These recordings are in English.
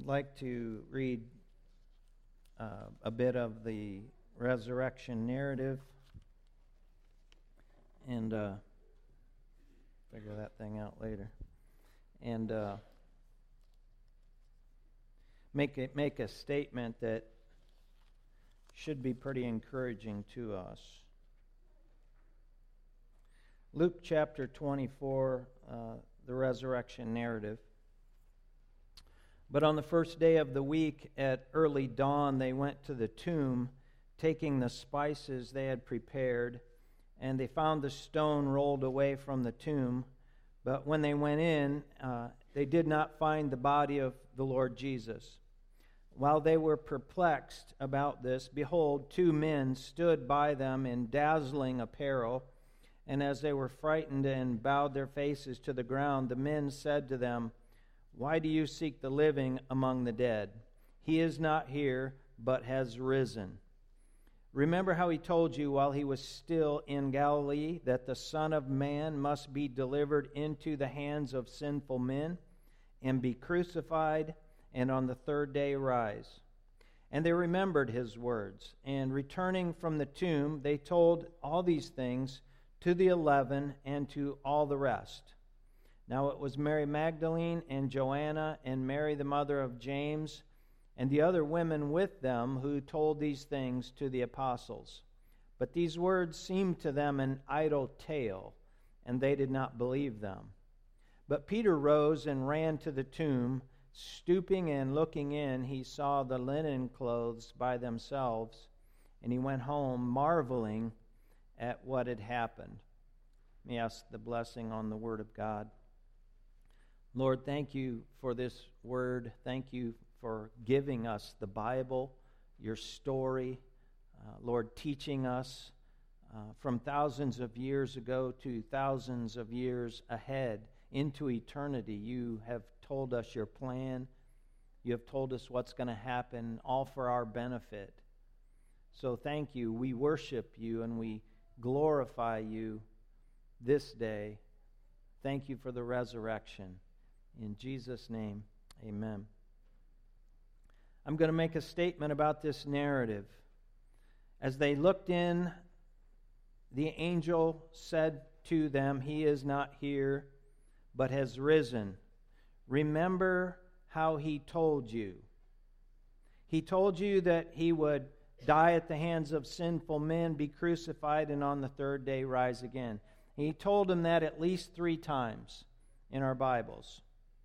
like to read a bit of the resurrection narrative and figure that thing out later, and make a statement that should be pretty encouraging to us. Luke chapter 24, the resurrection narrative. But on the first day of the week at early dawn, they went to the tomb, taking the spices they had prepared, and they found the stone rolled away from the tomb. But when they went in, they did not find the body of the Lord Jesus. While they were perplexed about this, behold, two men stood by them in dazzling apparel. And as they were frightened and bowed their faces to the ground, the men said to them, "Why do you seek the living among the dead? He is not here, but has risen. Remember how he told you while he was still in Galilee that the Son of Man must be delivered into the hands of sinful men and be crucified, and on the third day rise." And they remembered his words, and returning from the tomb, they told all these things to the 11 and to all the rest. Now it was Mary Magdalene and Joanna and Mary the mother of James and the other women with them who told these things to the apostles. But these words seemed to them an idle tale, and they did not believe them. But Peter rose and ran to the tomb. Stooping and looking in, he saw the linen clothes by themselves, and he went home marveling at what had happened. Let me ask the blessing on the Word of God. Lord, thank you for this Word. Thank you for giving us the Bible, your story. Lord, teaching us from thousands of years ago to thousands of years ahead into eternity. You have told us your plan. You have told us what's going to happen, all for our benefit. So thank you. We worship you and we glorify you this day. Thank you for the resurrection. In Jesus' name, amen. I'm going to make a statement about this narrative. As they looked in, the angel said to them, "He is not here, but has risen. Remember how he told you." He told you that he would die at the hands of sinful men, be crucified, and on the third day rise again. He told them that at least 3 times in our Bibles.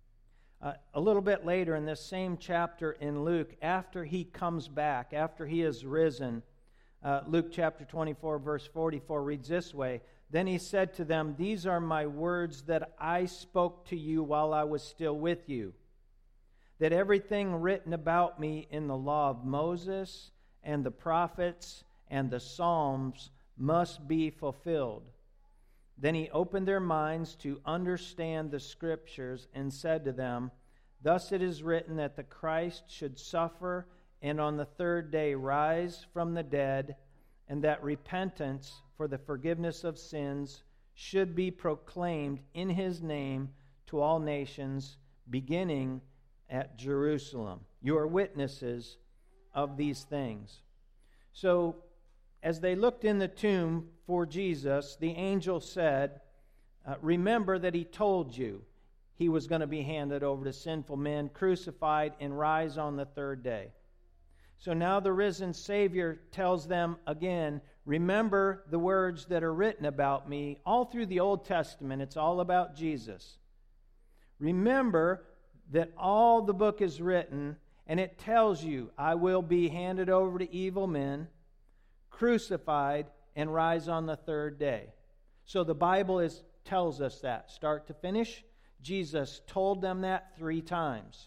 A little bit later in this same chapter in Luke, after he comes back, after he is risen, Luke chapter 24, verse 44 reads this way, "Then he said to them, 'These are my words that I spoke to you while I was still with you, that everything written about me in the law of Moses and the prophets and the Psalms must be fulfilled.' Then he opened their minds to understand the Scriptures and said to them, 'Thus it is written that the Christ should suffer and on the third day rise from the dead, and that repentance for the forgiveness of sins should be proclaimed in his name to all nations, beginning at Jerusalem. You are witnesses of these things.'" So, as they looked in the tomb for Jesus, the angel said, "Remember that he told you he was going to be handed over to sinful men, crucified, and rise on the third day." So now the risen Savior tells them again, remember the words that are written about me. All through the Old Testament, it's all about Jesus. Remember that all the book is written, and it tells you, I will be handed over to evil men, crucified, and rise on the third day. So the Bible tells us that, start to finish. Jesus told them that 3 times.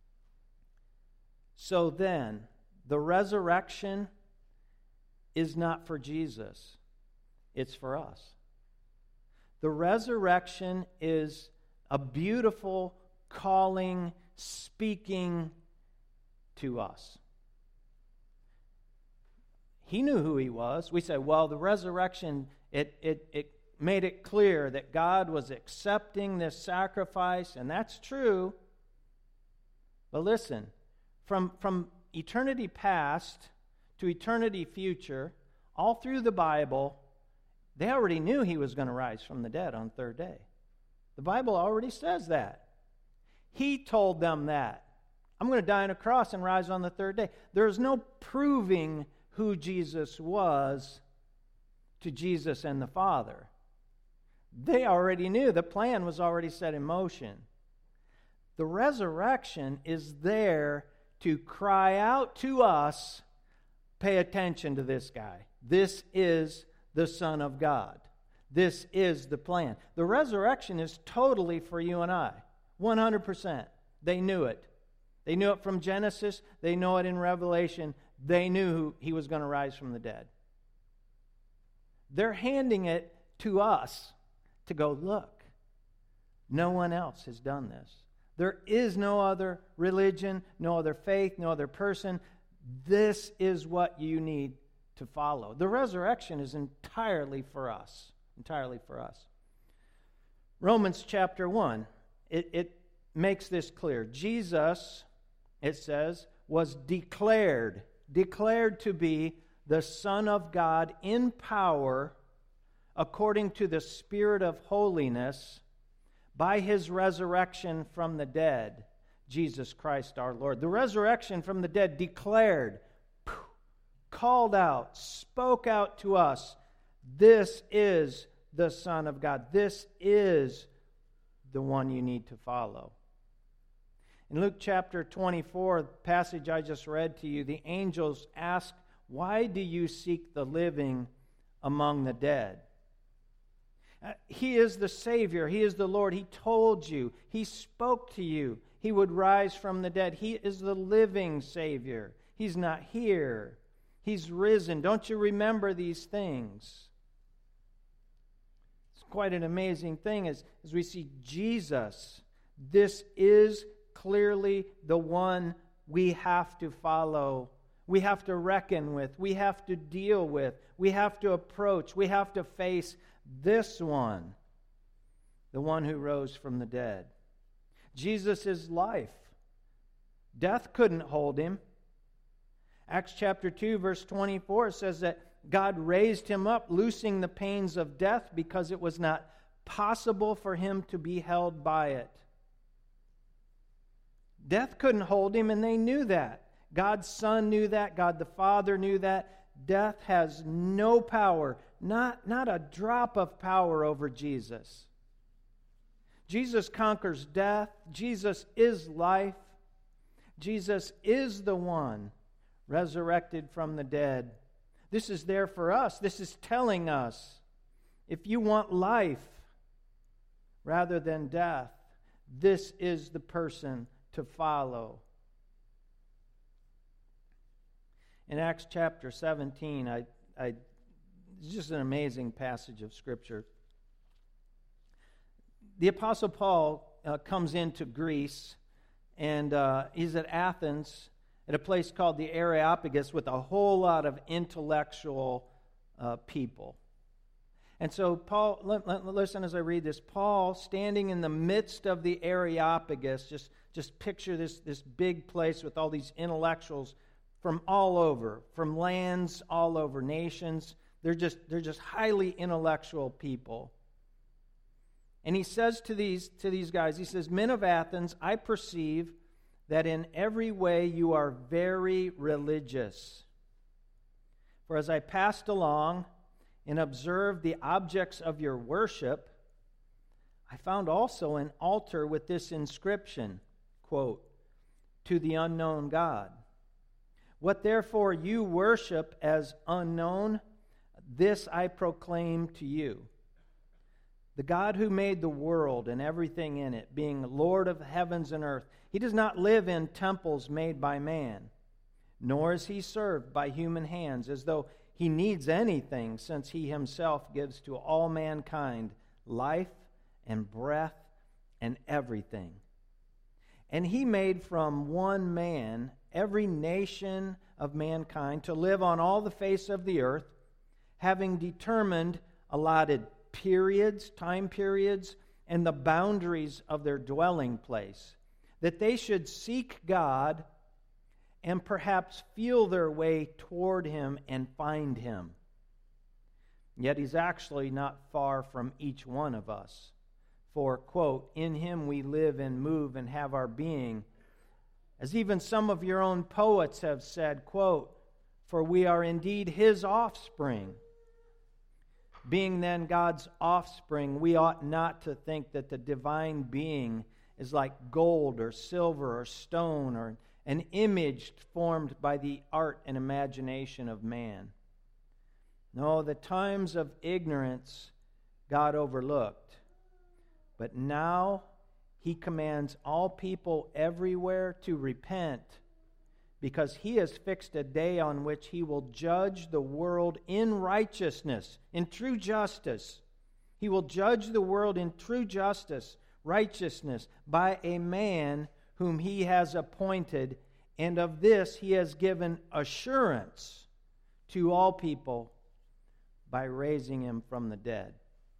So then, the resurrection is not for Jesus. It's for us. The resurrection is a beautiful calling, speaking to us. He knew who he was. We say, well, the resurrection, it made it clear that God was accepting this sacrifice, and that's true. But listen, from eternity past to eternity future, all through the Bible, they already knew he was going to rise from the dead on the third day. The Bible already says that. He told them that. I'm going to die on a cross and rise on the third day. There is no proving who Jesus was to Jesus and the Father. They already knew. The plan was already set in motion. The resurrection is there to cry out to us, pay attention to this guy. This is the Son of God. This is the plan. The resurrection is totally for you and I. 100%. They knew it. They knew it from Genesis. They know it in Revelation. They knew he was going to rise from the dead. They're handing it to us to go, look, no one else has done this. There is no other religion, no other faith, no other person. This is what you need to follow. The resurrection is entirely for us. Entirely for us. Romans chapter 1, it makes this clear. Jesus, it says, was declared to be the Son of God in power according to the Spirit of holiness by his resurrection from the dead, Jesus Christ our Lord. The resurrection from the dead declared, called out, spoke out to us, this is the Son of God. This is the one you need to follow. In Luke chapter 24, the passage I just read to you, the angels ask, why do you seek the living among the dead? He is the Savior. He is the Lord. He told you. He spoke to you. He would rise from the dead. He is the living Savior. He's not here. He's risen. Don't you remember these things? It's quite an amazing thing as we see Jesus. This is clearly the one we have to follow. We have to reckon with. We have to deal with. We have to approach. We have to face this one, the one who rose from the dead. Jesus is life. Death couldn't hold him. Acts chapter 2, verse 24 says that God raised him up, loosing the pains of death because it was not possible for him to be held by it. Death couldn't hold him, and they knew that. God's Son knew that. God the Father knew that. Death has no power, not a drop of power over Jesus. Jesus conquers death. Jesus is life. Jesus is the one resurrected from the dead. This is there for us. This is telling us, if you want life rather than death, this is the person to follow. In Acts chapter 17, it's just an amazing passage of Scripture. The Apostle Paul comes into Greece, and he's at Athens at a place called the Areopagus with a whole lot of intellectual people. And so Paul, listen as I read this. Paul, standing in the midst of the Areopagus, just picture this big place with all these intellectuals from all over, from lands all over, nations. They're just highly intellectual people. And he says to these guys, he says, "Men of Athens, I perceive that in every way you are very religious. For as I passed along and observed the objects of your worship, I found also an altar with this inscription, quote, 'To the unknown God.' What therefore you worship as unknown, this I proclaim to you. The God who made the world and everything in it, being Lord of heavens and earth, he does not live in temples made by man, nor is he served by human hands as though he needs anything, since he himself gives to all mankind life and breath and everything. And he made from one man every nation of mankind to live on all the face of the earth, having determined allotted periods, time periods, and the boundaries of their dwelling place, that they should seek God and perhaps feel their way toward Him and find Him. Yet He's actually not far from each one of us. For, quote, in Him we live and move and have our being. As even some of your own poets have said, quote, for we are indeed His offspring. Being then God's offspring, we ought not to think that the divine being is like gold or silver or stone or an image formed by the art and imagination of man. No, the times of ignorance God overlooked. But now He commands all people everywhere to repent, because He has fixed a day on which He will judge the world in righteousness, in true justice. He will judge the world in true justice, righteousness, by a man whom He has appointed, and of this He has given assurance to all people by raising Him from the dead.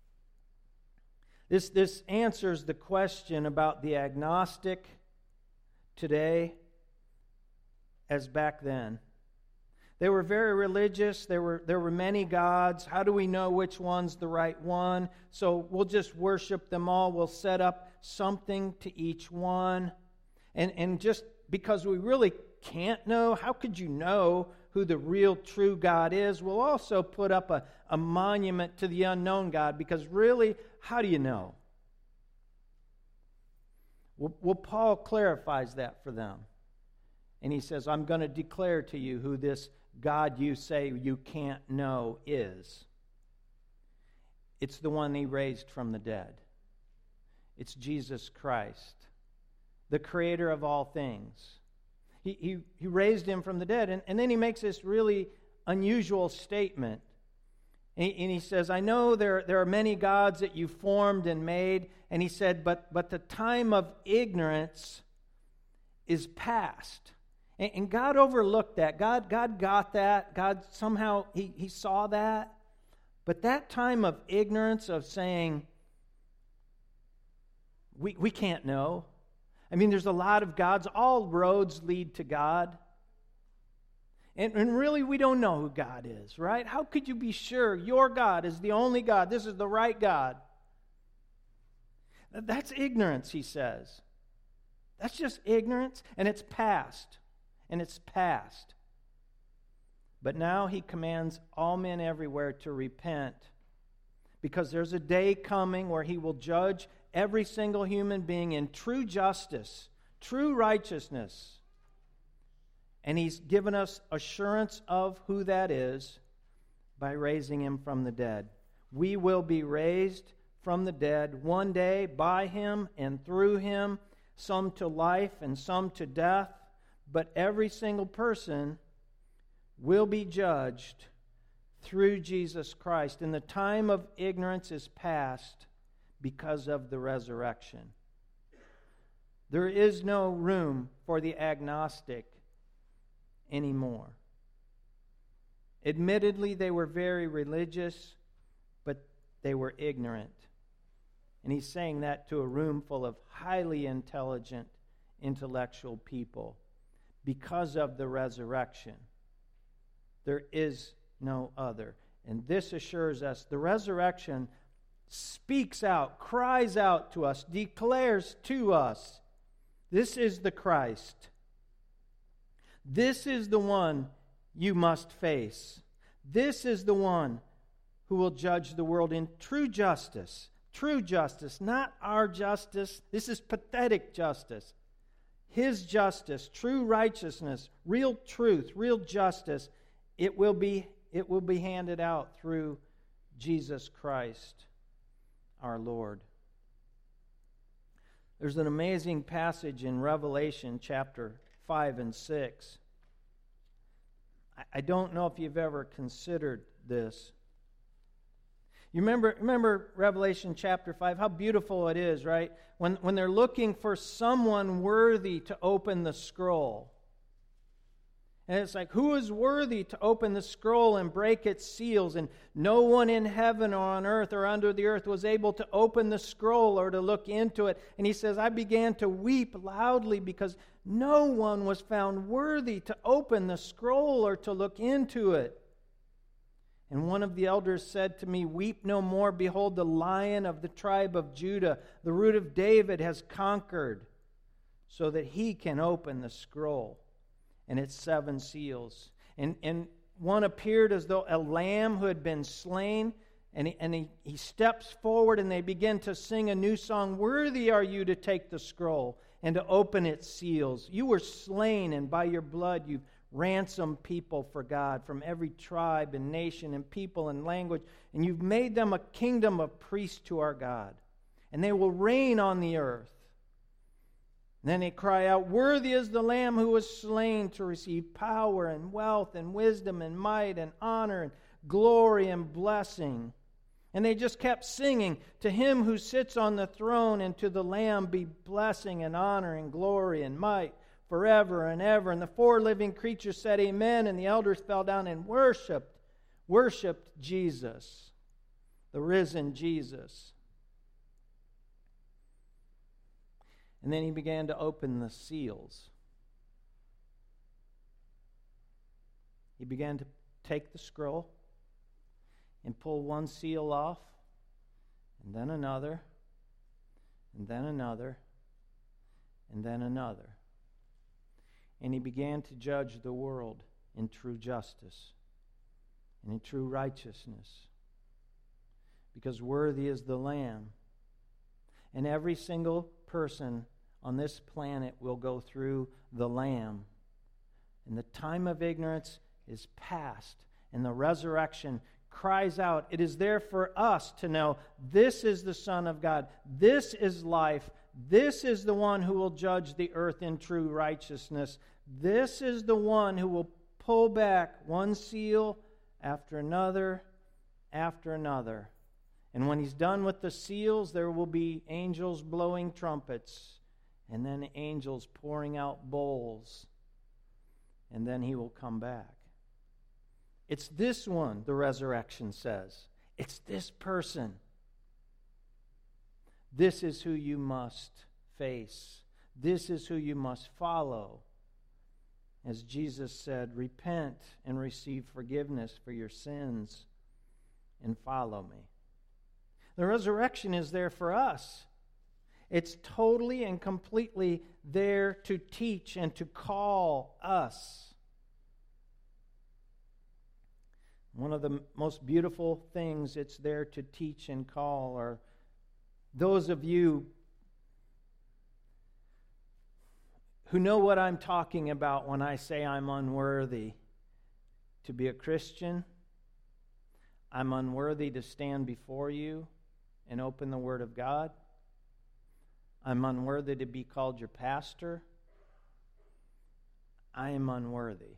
This answers the question about the agnostic today as back then. They were very religious. There were many gods. How do we know which one's the right one? So we'll just worship them all. We'll set up something to each one. And just because we really can't know, how could you know who the real true God is? We'll also put up a monument to the unknown God, because really, how do you know? Well, Paul clarifies that for them. And he says, I'm going to declare to you who this God you say you can't know is. It's the one He raised from the dead. It's Jesus Christ, the creator of all things. He raised Him from the dead. And then he makes this really unusual statement. And he says, I know there are many gods that you formed and made. And he said, but the time of ignorance is past. And God overlooked that. God got that. God somehow, He saw that. But that time of ignorance, of saying, we can't know. I mean, there's a lot of gods. All roads lead to God. And really, we don't know who God is, right? How could you be sure your God is the only God? This is the right God. That's ignorance, he says. That's just ignorance, and it's past. And it's past. But now He commands all men everywhere to repent, because there's a day coming where He will judge every single human being in true justice, true righteousness. And He's given us assurance of who that is by raising Him from the dead. We will be raised from the dead one day by Him and through Him, some to life and some to death. But every single person will be judged through Jesus Christ. And the time of ignorance is past because of the resurrection. There is no room for the agnostic anymore. Admittedly, they were very religious, but they were ignorant. And he's saying that to a room full of highly intelligent, intellectual people. Because of the resurrection, there is no other. And this assures us the resurrection speaks out, cries out to us, declares to us, this is the Christ. This is the one you must face. This is the one who will judge the world in true justice. True justice, not our justice. This is pathetic justice. His justice, true righteousness, real truth, real justice, it will be handed out through Jesus Christ, our Lord. There's an amazing passage in Revelation chapter 5 and 6. I don't know if you've ever considered this. You remember Revelation chapter 5, how beautiful it is, right? When they're looking for someone worthy to open the scroll. And it's like, who is worthy to open the scroll and break its seals? And no one in heaven or on earth or under the earth was able to open the scroll or to look into it. And he says, I began to weep loudly because no one was found worthy to open the scroll or to look into it. And one of the elders said to me, weep no more. Behold, the Lion of the tribe of Judah, the Root of David, has conquered so that he can open the scroll and its 7 seals. And one appeared as though a lamb who had been slain, and he steps forward, and they begin to sing a new song. Worthy are you to take the scroll and to open its seals. You were slain, and by your blood you've ransomed people for God from every tribe and nation and people and language, and you've made them a kingdom of priests to our God, and they will reign on the earth. And then they cry out, worthy is the Lamb who was slain to receive power and wealth and wisdom and might and honor and glory and blessing. And they just kept singing, to him who sits on the throne and to the Lamb be blessing and honor and glory and might forever and ever. And the 4 living creatures said amen, and the elders fell down and worshipped Jesus, the risen Jesus. And then he began to open the seals. He began to take the scroll and pull one seal off, and then another, and then another, and then another. And he began to judge the world in true justice and in true righteousness, because worthy is the Lamb. And every single person on this planet will go through the Lamb. And the time of ignorance is past, and the resurrection cries out. It is there for us to know this is the Son of God. This is life. This is the one who will judge the earth in true righteousness. This is the one who will pull back one seal after another after another. And when he's done with the seals, there will be angels blowing trumpets, and then angels pouring out bowls, and then he will come back. It's this one, the resurrection says. It's this person. This is who you must face. This is who you must follow. As Jesus said, repent and receive forgiveness for your sins and follow me. The resurrection is there for us. It's totally and completely there to teach and to call us. One of the most beautiful things it's there to teach and call are those of you who know what I'm talking about when I say I'm unworthy to be a Christian. I'm unworthy to stand before you and open the Word of God. I'm unworthy to be called your pastor. I am unworthy.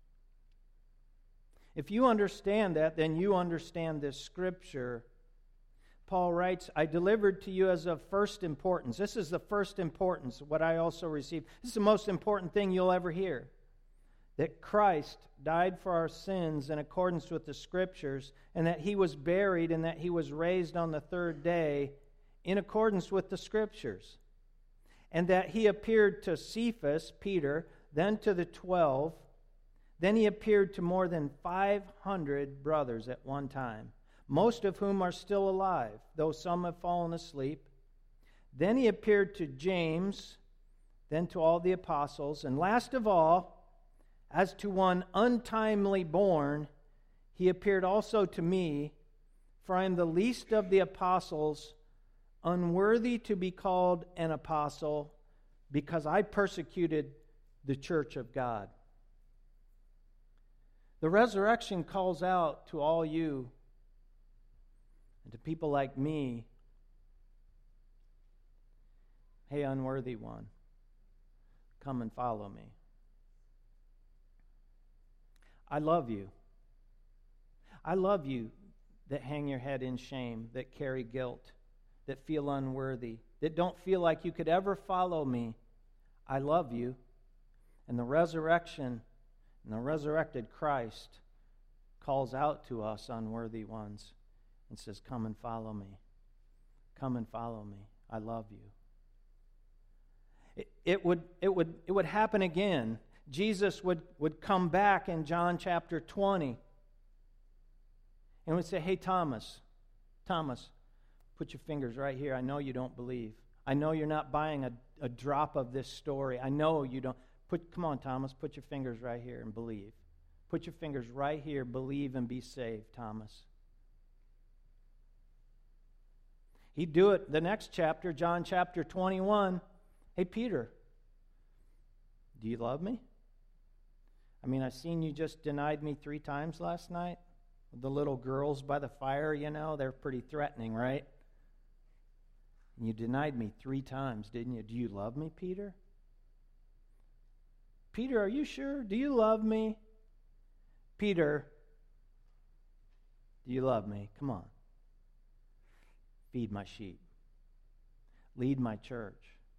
If you understand that, then you understand this scripture. Paul writes, I delivered to you as of first importance. This is the first importance, what I also received. This is the most important thing you'll ever hear. That Christ died for our sins in accordance with the scriptures, and that he was buried, and that he was raised on the 3rd day in accordance with the scriptures. And that he appeared to Cephas, Peter, then to the 12. Then he appeared to more than 500 brothers at one time, most of whom are still alive, though some have fallen asleep. Then he appeared to James, then to all the apostles. And last of all, as to one untimely born, he appeared also to me, for I am the least of the apostles, unworthy to be called an apostle, because I persecuted the church of God. The resurrection calls out to all you and to people like me, hey, unworthy one, come and follow me. I love you. I love you that hang your head in shame, that carry guilt, that feel unworthy, that don't feel like you could ever follow me. I love you. And the resurrection And the resurrected Christ calls out to us unworthy ones and says, come and follow me. Come and follow me. I love you. It would happen again. Jesus would come back in John chapter 20 and would say, hey, Thomas, put your fingers right here. I know you don't believe. I know you're not buying a drop of this story. I know you don't. Come on, Thomas, put your fingers right here and believe. Put your fingers right here, believe and be saved, Thomas. He'd do it the next chapter, John chapter 21. Hey, Peter, do you love me? I mean, I seen you just denied me 3 times last night. The little girls by the fire, they're pretty threatening, right? And you denied me 3 times, didn't you? Do you love me, Peter? Peter, are you sure? Do you love me? Peter, do you love me? Come on. Feed my sheep. Lead my church.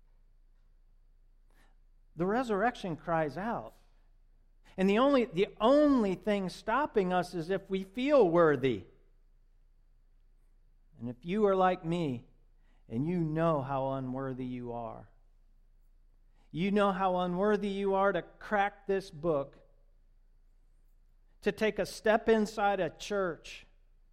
The resurrection cries out. And the only thing stopping us is if we feel worthy. And if you are like me, and you know how unworthy you are, you know how unworthy you are to crack this book, to take a step inside a church.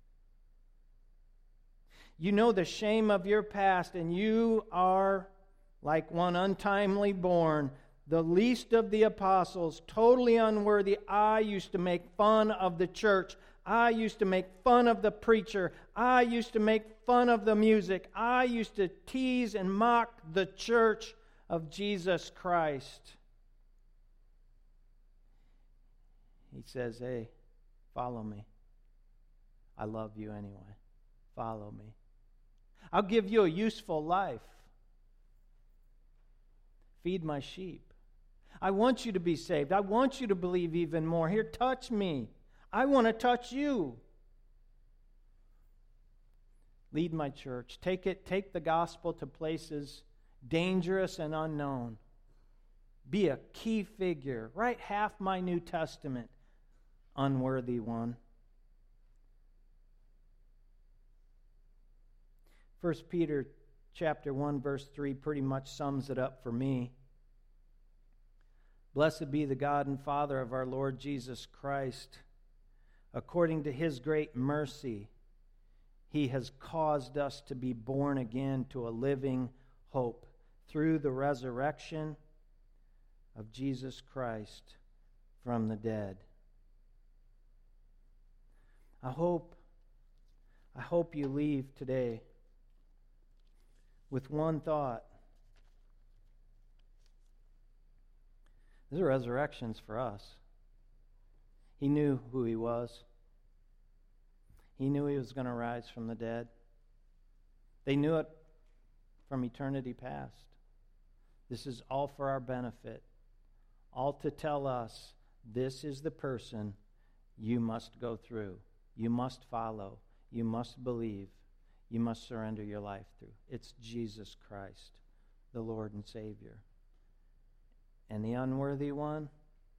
You know the shame of your past, and you are like one untimely born, the least of the apostles, totally unworthy. I used to make fun of the church. I used to make fun of the preacher. I used to make fun of the music. I used to tease and mock the church of Jesus Christ. He says, hey, follow me. I love you anyway. Follow me. I'll give you a useful life. Feed my sheep. I want you to be saved. I want you to believe even more. Here, touch me. I want to touch you. Lead my church. Take the gospel to places dangerous and unknown. Be a key figure. Write half my New Testament, unworthy one. 1 Peter chapter 1, verse 3 pretty much sums it up for me. Blessed be the God and Father of our Lord Jesus Christ. According to His great mercy, He has caused us to be born again to a living hope through the resurrection of Jesus Christ from the dead. I hope you leave today with one thought. The resurrection's for us. He knew who He was. He knew He was going to rise from the dead. They knew it from eternity past. This is all for our benefit. All to tell us, this is the person you must go through. You must follow. You must believe. You must surrender your life through. It's Jesus Christ, the Lord and Savior. And the unworthy one,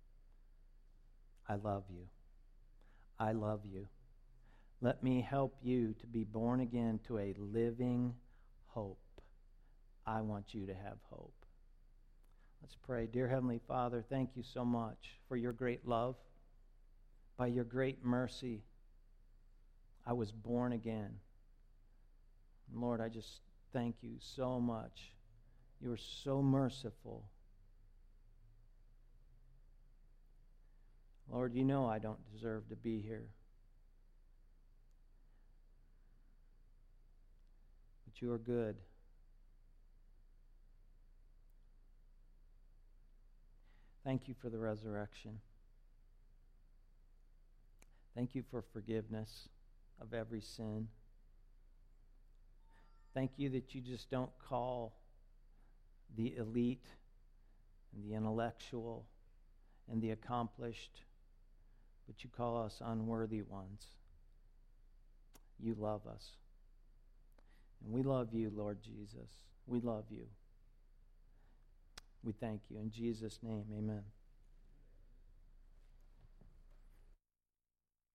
I love you. I love you. Let me help you to be born again to a living hope. I want you to have hope. Let's pray. Dear Heavenly Father, thank you so much for your great love. By your great mercy, I was born again. Lord, I just thank you so much. You are so merciful. Lord, you know I don't deserve to be here. But you are good. Thank you for the resurrection. Thank you for forgiveness of every sin. Thank you that you just don't call the elite and the intellectual and the accomplished, but you call us unworthy ones. You love us. And we love you, Lord Jesus. We love you. We thank you. In Jesus' name, amen.